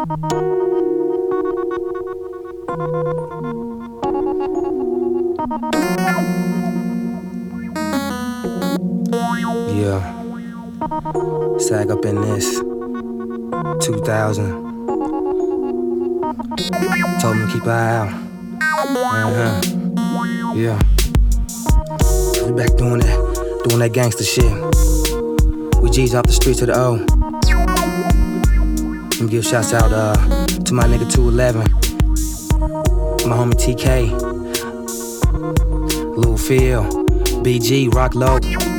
Yeah, Sag up in this 2000. Told him to keep an eye out. Yeah. We back doing that gangster shit. We G's off the streets of the O. Let me give shouts out to my nigga 211, my homie TK, Lil Phil, BG, Rock Low,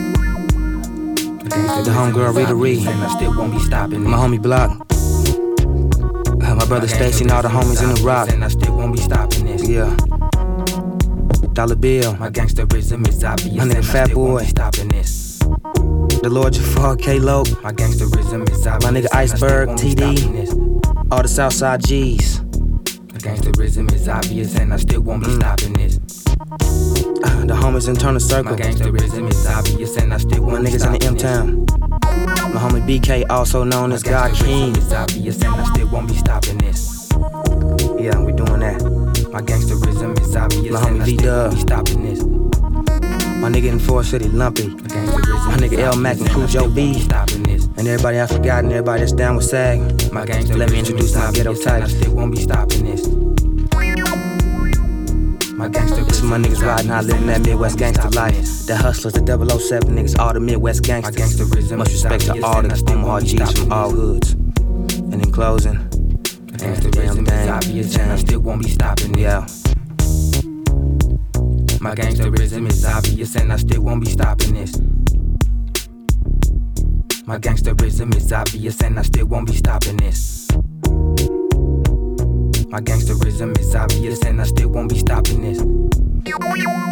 the homegirl Rita Reed, and I still won't be stopping. My homie Block, my brother Stacy, and all the homies in the rock, and I still won't be stopping this. Yeah. Dollar Bill, my gangsterism is obvious. My nigga Fat Boy, stopping this. The Lord Jafar, K-Lo, my gangsterism is obvious. My nigga Iceberg, TD, all the Southside G's. My gangsterism is obvious, and I still won't be stopping this. The homies in Turner Circle. My gangsterism is obvious, and I still won't be stopping this. My niggas in the M-Town. My homie BK, also known as God King. Is obvious, and I still won't be stopping this. Yeah, we doing that. My gangsterism is obvious, my homie V-Dub, be stopping this. My nigga in Forest City, Lumpy. My nigga L Mac and Cujo B. And everybody I forgot and everybody that's down with SAG. Let me introduce my ghetto types. I still won't be stopping this. My gangster, this is my niggas riding high, living that Midwest gangster life. The hustlers, the 007 niggas, all the Midwest gangsters. Much respect to all the Omaha G's from all hoods. And in closing, gangsterism is obvious, and I still won't be stopping this. Yeah. My gangsterism is obvious, and I still won't be stopping this. My gangsterism is obvious, and I still won't be stopping this. My gangsterism is obvious, and I still won't be stopping this.